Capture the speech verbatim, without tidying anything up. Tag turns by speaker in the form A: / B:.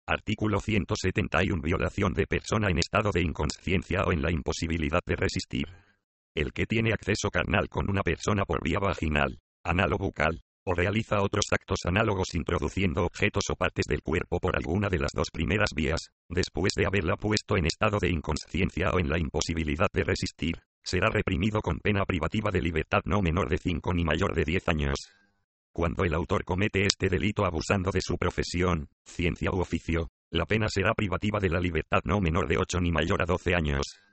A: Artículo ciento setenta y uno. Violación de persona en estado de inconsciencia o en la imposibilidad de resistir. El que tiene acceso carnal con una persona por vía vaginal, anal o bucal, o realiza otros actos análogos introduciendo objetos o partes del cuerpo por alguna de las dos primeras vías, después de haberla puesto en estado de inconsciencia o en la imposibilidad de resistir, será reprimido con pena privativa de libertad no menor de cinco ni mayor de diez años. Cuando el autor comete este delito abusando de su profesión, ciencia u oficio, la pena será privativa de la libertad no menor de ocho ni mayor a doce años.